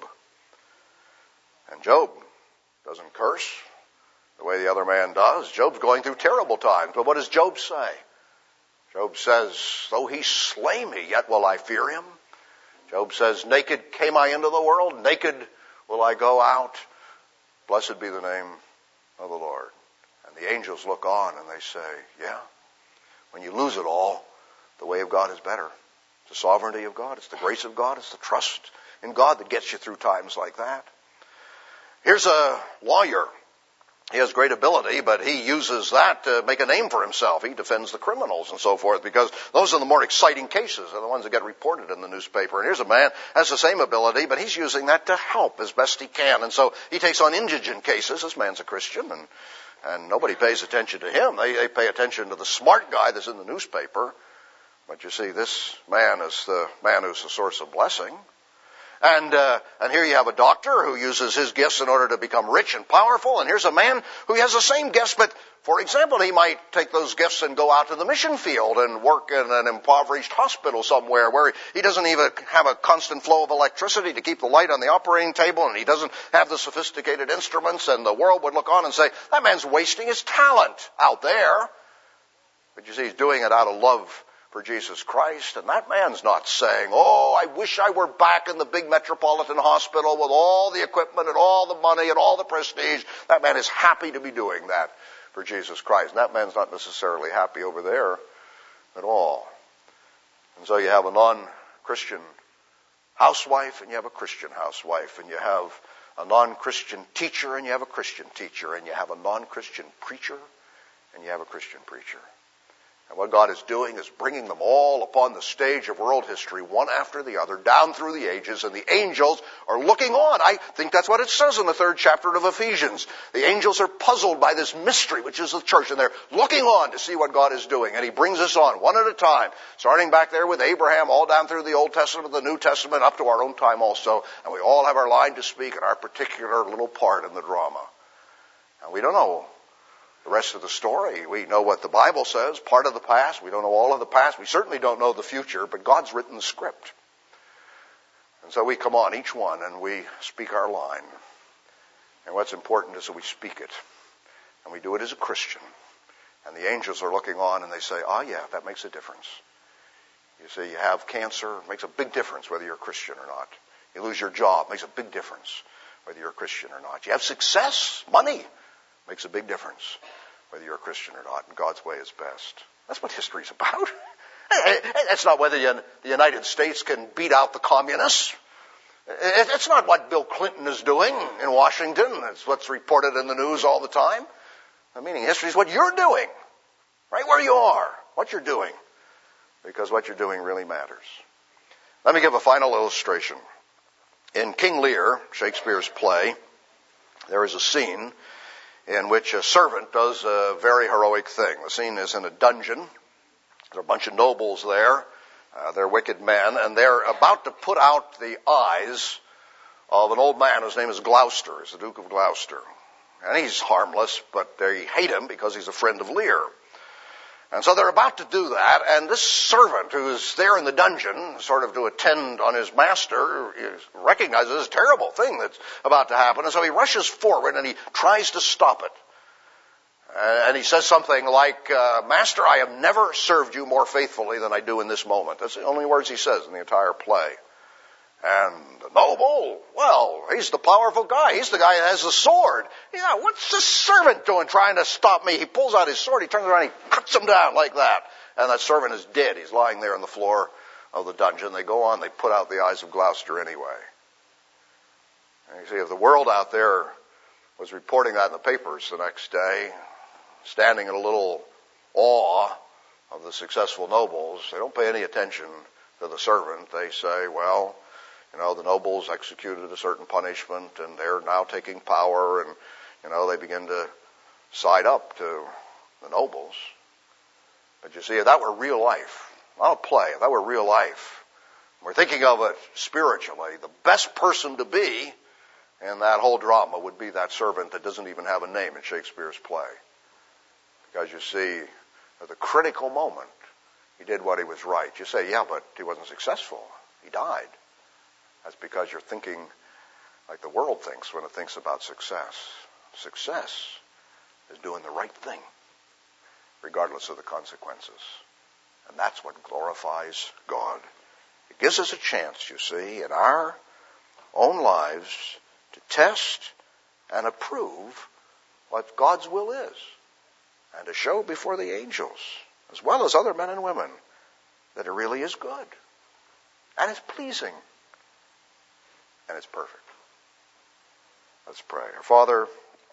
And Job doesn't curse the way the other man does. Job's going through terrible times. But what does Job say? Job says, though he slay me, yet will I fear him. Job says, naked came I into the world, naked will I go out. Blessed be the name of the Lord. And the angels look on and they say, yeah, when you lose it all, the way of God is better. It's the sovereignty of God. It's the grace of God. It's the trust in God that gets you through times like that. Here's a lawyer He has great ability, but he uses that to make a name for himself. He defends the criminals and so forth, because those are the more exciting cases, are the ones that get reported in the newspaper. And here's a man who has the same ability, but he's using that to help as best he can. And so he takes on indigent cases. This man's a Christian, and, and nobody pays attention to him. They, they pay attention to the smart guy that's in the newspaper. But you see, this man is the man who's the source of blessing. And uh, and here you have a doctor who uses his gifts in order to become rich and powerful. And here's a man who has the same gifts, but, for example, he might take those gifts and go out to the mission field and work in an impoverished hospital somewhere where he doesn't even have a constant flow of electricity to keep the light on the operating table, and he doesn't have the sophisticated instruments, and the world would look on and say, that man's wasting his talent out there. But you see, he's doing it out of love for Jesus Christ, and that man's not saying, oh, I wish I were back in the big metropolitan hospital with all the equipment and all the money and all the prestige. That man is happy to be doing that for Jesus Christ. And that man's not necessarily happy over there at all. And so you have a non-Christian housewife, and you have a Christian housewife, and you have a non-Christian teacher, and you have a Christian teacher, and you have a non-Christian preacher, and you have a Christian preacher. And what God is doing is bringing them all upon the stage of world history, one after the other, down through the ages, and the angels are looking on. I think that's what it says in the third chapter of Ephesians. The angels are puzzled by this mystery, which is the church, and they're looking on to see what God is doing. And he brings us on, one at a time, starting back there with Abraham, all down through the Old Testament, the New Testament, up to our own time also. And we all have our line to speak and our particular little part in the drama. And we don't know the rest of the story. We know what the Bible says, part of the past. We don't know all of the past. We certainly don't know the future, but God's written the script. And so we come on, each one, and we speak our line. And what's important is that we speak it. And we do it as a Christian. And the angels are looking on, and they say, ah, yeah, that makes a difference. You see, you have cancer, it makes a big difference whether you're a Christian or not. You lose your job, it makes a big difference whether you're a Christian or not. You have success, money, makes a big difference whether you're a Christian or not, and God's way is best. That's what history's about. That's not whether the United States can beat out the communists. It's not what Bill Clinton is doing in Washington. It's what's reported in the news all the time. I mean, history is what you're doing, right where you are, what you're doing, because what you're doing really matters. Let me give a final illustration. In King Lear, Shakespeare's play, there is a scene in which a servant does a very heroic thing. The scene is in a dungeon. There are a bunch of nobles there. Uh, they're wicked men, and they're about to put out the eyes of an old man whose name is Gloucester. He's the Duke of Gloucester. And he's harmless, but they hate him because he's a friend of Lear. And so they're about to do that, and this servant who's there in the dungeon, sort of to attend on his master, recognizes this terrible thing that's about to happen, and so he rushes forward and he tries to stop it. And he says something like, uh, Master, I have never served you more faithfully than I do in this moment. That's the only words he says in the entire play. And the noble, well, he's the powerful guy. He's the guy that has the sword. Yeah, what's this servant doing trying to stop me? He pulls out his sword, he turns around, he cuts him down like that. And that servant is dead. He's lying there on the floor of the dungeon. They go on, they put out the eyes of Gloucester anyway. And you see, if the world out there was reporting that in the papers the next day, standing in a little awe of the successful nobles, they don't pay any attention to the servant. They say, well, you know, the nobles executed a certain punishment and they're now taking power, and, you know, they begin to side up to the nobles. But you see, if that were real life, not a play, if that were real life, we're thinking of it spiritually, the best person to be in that whole drama would be that servant that doesn't even have a name in Shakespeare's play. Because you see, at the critical moment, he did what he was right. You say, yeah, but he wasn't successful. He died. That's because you're thinking like the world thinks when it thinks about success. Success is doing the right thing, regardless of the consequences. And that's what glorifies God. It gives us a chance, you see, in our own lives to test and approve what God's will is, and to show before the angels, as well as other men and women, that it really is good, and it's pleasing, and it's perfect. Let's pray. Our Father,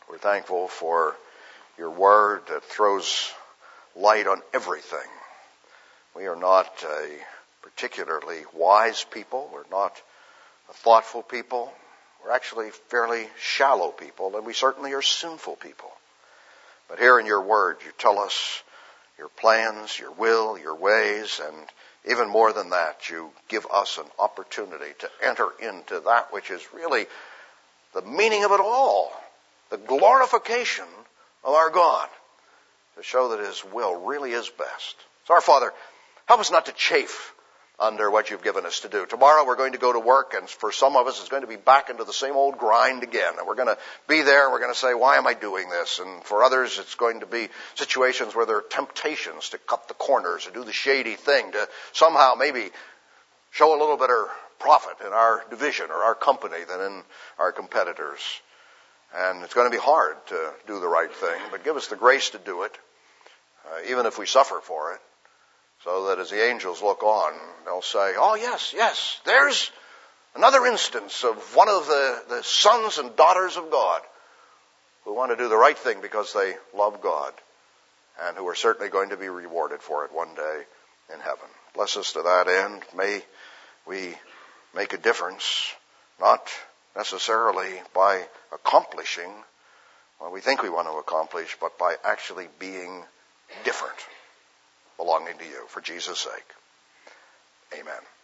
We're thankful for your word that throws light on everything. We are not a particularly wise people. We're not a thoughtful people. We're actually fairly shallow people, and we certainly are sinful people. But here in your word, you tell us your plans, your will, your ways, and even more than that, you give us an opportunity to enter into that which is really the meaning of it all, the glorification of our God, to show that his will really is best. So our Father, help us not to chafe under what you've given us to do. Tomorrow we're going to go to work, and for some of us it's going to be back into the same old grind again. And we're going to be there, we're going to say, why am I doing this? And for others it's going to be situations where there are temptations to cut the corners, to do the shady thing, to somehow maybe show a little better profit in our division or our company than in our competitors. And it's going to be hard to do the right thing, but give us the grace to do it, uh, even if we suffer for it. So that as the angels look on, they'll say, oh yes, yes, there's another instance of one of the, the sons and daughters of God who want to do the right thing because they love God, and who are certainly going to be rewarded for it one day in heaven. Bless us to that end. May we make a difference, not necessarily by accomplishing what we think we want to accomplish, but by actually being different, belonging to you, for Jesus' sake. Amen.